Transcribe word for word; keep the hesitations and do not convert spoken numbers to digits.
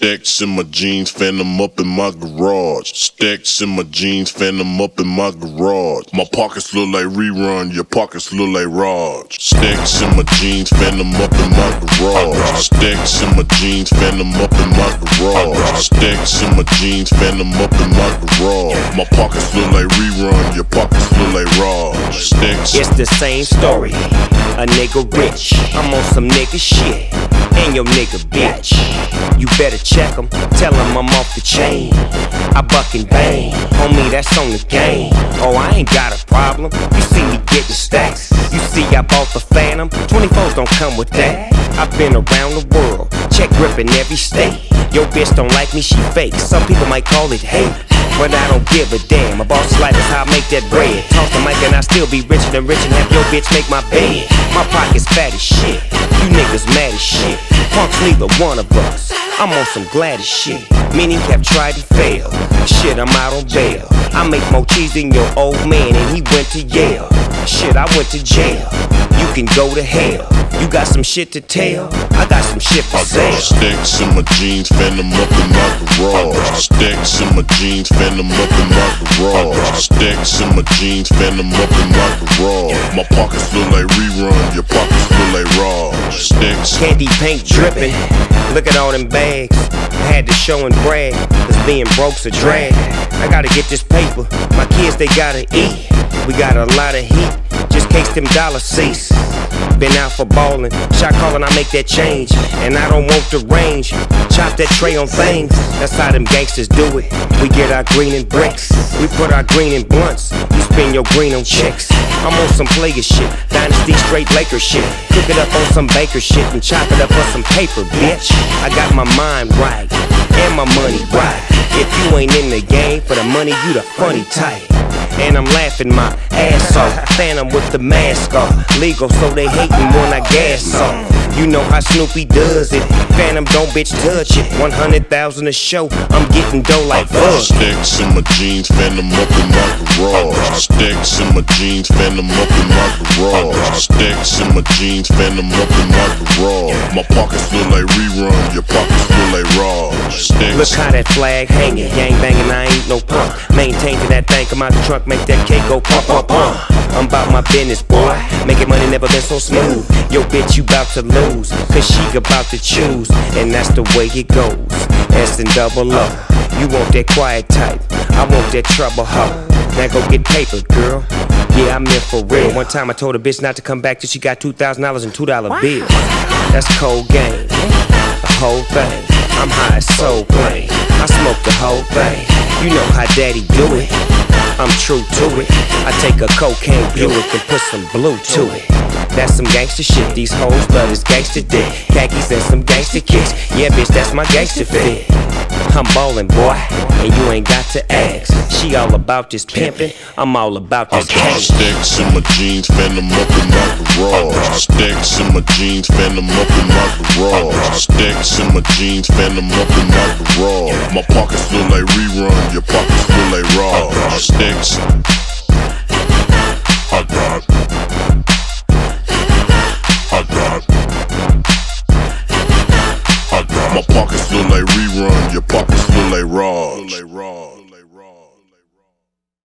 Stacks in my jeans, fan them up in my garage. Stacks in my jeans, fan them up in my garage. My pockets look like Rerun, your pockets look like Raj. Stacks in my jeans, fan them up in my garage. Stacks in my jeans, fan them up in my garage. Stacks in my jeans, fan them up in my garage. My pockets look like Rerun, your pockets look like Raj. Stacks. It's the same story. A nigga rich, I'm on some nigga shit, and your nigga bitch. You better check him, tell him I'm off the chain. I buck and bang, homie, that's on the game. Oh, I ain't got a problem, you see me getting stacks. You see I bought the Phantom, twenty-fours don't come with that. I've been around the world, check gripping every state. Your bitch don't like me, she fake, some people might call it hate, but I don't give a damn. My boss life is how I make that bread. Toss the mic and I still be richer than rich and have your bitch make my bed. My pocket's fat as shit, you niggas mad as shit. Punks neither one of us, I'm on some glad as shit. Many have tried and failed, shit I'm out on bail. I make more cheese than your old man and he went to Yale. Shit, I went to jail, you can go to hell. You got some shit to tell, I got some shit for sale. I got stacks in my jeans, fan them up in my garage. Stacks in my jeans, fan them up in my garage. Stacks in my jeans, fan them up in my garage. My pockets look like Rerun, your pockets look like Raj. Stacks. Candy paint dripping, look at all them bags. I had to show and brag, cause being broke's a drag. I gotta get this paper, my kids they gotta eat. We got a lot of heat, just case them dollar seats. Been out for ballin', shot callin', I make that change. And I don't want the range, chop that tray on things. That's how them gangsters do it. We get our green in bricks, we put our green in blunts. You spend your green on chicks. I'm on some player shit, Dynasty straight Laker shit. Cook it up on some Baker shit and chop it up for some paper, bitch. I got my mind right, and my money right. If you ain't in the game for the money, you the funny type. And I'm laughing my ass off, Phantom with the mask off. Legal, so they hatin' when I gas off. You know how Snoopy does it, Phantom don't bitch touch it. One hundred thousand a show, I'm getting dough like fuck. Stacks in my jeans, fan them up in my garage. Stacks in my jeans, fan them up in my garage. Stacks in my jeans, fan them up in my garage. My pockets look like Rerun, your pockets look like Raj. Stacks. Look how that flag hanging, gang banging, I ain't no punk. Maintaining that thing, come out the trunk, make that cake go pump, pump, pump. I'm about my business, boy, making money never been so smooth. Yo bitch, you bout to lose, cause she about to choose. And that's the way it goes, S and double O. You want that quiet type, I want that trouble hoe. Now go get paper, girl, yeah, I'm in for real. One time I told a bitch not to come back till she got two thousand dollars in two dollar bills. That's cold game, the whole thing. I'm high as soul plane, I smoke the whole thing. You know how daddy do it, I'm true to it. I take a cocaine Buick and put some blue to it. That's some gangster shit, these hoes love this gangster dick. Khakis and some gangster kicks, yeah bitch that's my gangster fit. I'm ballin' boy, and you ain't got to ask. She all about this pimpin', I'm all about this cash. I got stacks in my jeans, fan them up in my garage. Stacks in my jeans, fan them up in my garage. Stacks in my jeans, fan them up in my garage. My pockets look like Rerun, your pockets look like Raj. Stacks.